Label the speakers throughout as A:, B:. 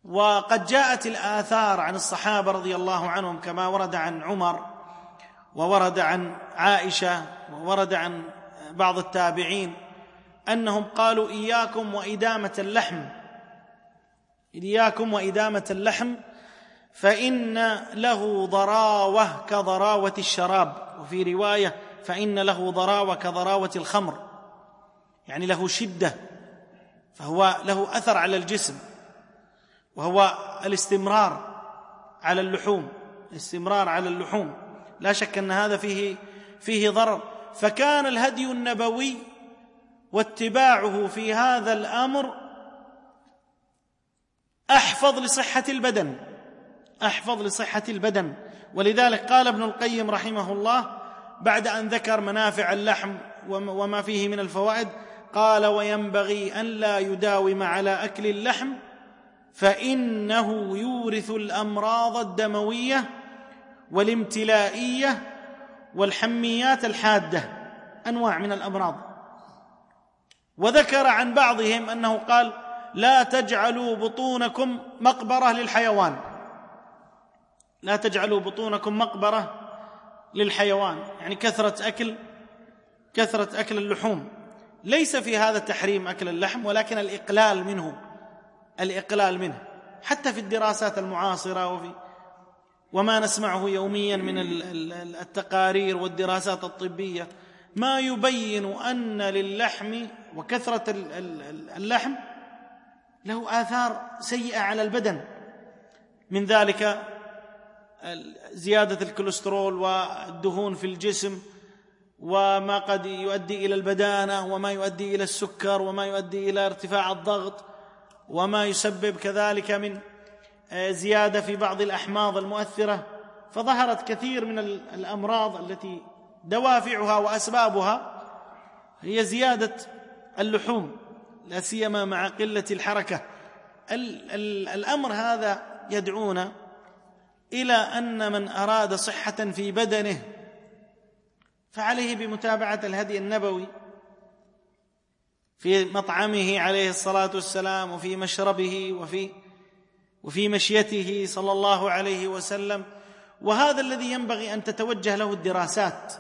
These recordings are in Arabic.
A: وقد جاءت الآثار عن الصحابة رضي الله عنهم كما ورد عن عمر وورد عن عائشة وورد عن بعض التابعين أنهم قالوا إياكم وإدامة اللحم، إياكم وإدامة اللحم فإن له ضراوة كضراوة الشراب، وفي رواية فإن له ضراوة كضراوة الخمر، يعني له شدة، فهو له أثر على الجسم، وهو الاستمرار على اللحوم، الاستمرار على اللحوم، لا شك أن هذا فيه ضرر. فكان الهدي النبوي واتباعه في هذا الأمر أحفظ لصحة البدن، أحفظ لصحة البدن. ولذلك قال ابن القيم رحمه الله بعد أن ذكر منافع اللحم وما فيه من الفوائد، قال: وينبغي أن لا يداوم على أكل اللحم فإنه يورث الأمراض الدموية والامتلائية والحميات الحادة، أنواع من الأمراض. وذكر عن بعضهم أنه قال: لا تجعلوا بطونكم مقبرة للحيوان، لا تجعلوا بطونكم مقبرة للحيوان، يعني كثرة أكل اللحوم. ليس في هذا تحريم أكل اللحم، ولكن الإقلال منه حتى في الدراسات المعاصرة وما نسمعه يوميا من التقارير والدراسات الطبية ما يبين أن للحم وكثرة اللحم له آثار سيئة على البدن، من ذلك زيادة الكوليسترول والدهون في الجسم، وما قد يؤدي إلى البدانة، وما يؤدي إلى السكر، وما يؤدي إلى ارتفاع الضغط، وما يسبب كذلك من زيادة في بعض الأحماض المؤثرة. فظهرت كثير من الأمراض التي دوافعها وأسبابها هي زيادة اللحوم، لا سيما مع قلة الحركة. الأمر هذا يدعونا إلى أن من أراد صحة في بدنه فعليه بمتابعة الهدي النبوي في مطعمه عليه الصلاة والسلام، وفي مشربه، وفي مشيته صلى الله عليه وسلم. وهذا الذي ينبغي أن تتوجه له الدراسات.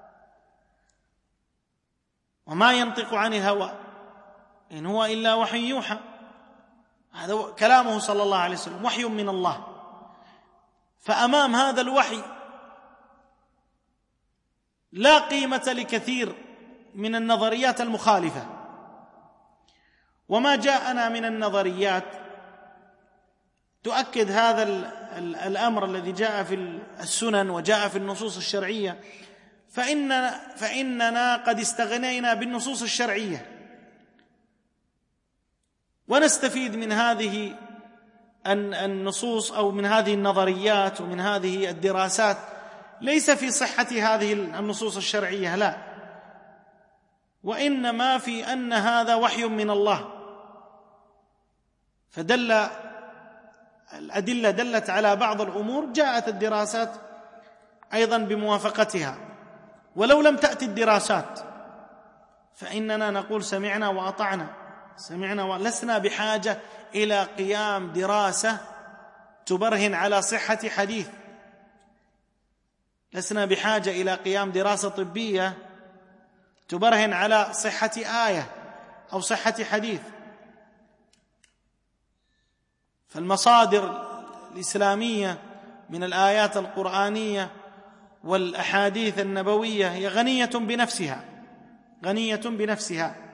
A: وما ينطق عن الهوى إن هو إلا وحي يوحى، هذا كلامه صلى الله عليه وسلم وحي من الله. فأمام هذا الوحي لا قيمة لكثير من النظريات المخالفة. وما جاءنا من النظريات تؤكد هذا الأمر الذي جاء في السنن وجاء في النصوص الشرعية، فإننا قد استغنينا بالنصوص الشرعية، ونستفيد من هذه النصوص أو من هذه النظريات ومن هذه الدراسات ليس في صحة هذه النصوص الشرعية، لا، وإنما في أن هذا وحي من الله. الأدلة دلت على بعض الأمور، جاءت الدراسات أيضا بموافقتها. ولو لم تأتي الدراسات فإننا نقول سمعنا وأطعنا، لسنا بحاجة إلى قيام دراسة تبرهن على صحة حديث، لسنا بحاجة إلى قيام دراسة طبية تبرهن على صحة آية أو صحة حديث. فالمصادر الإسلامية من الآيات القرآنية والأحاديث النبوية هي غنية بنفسها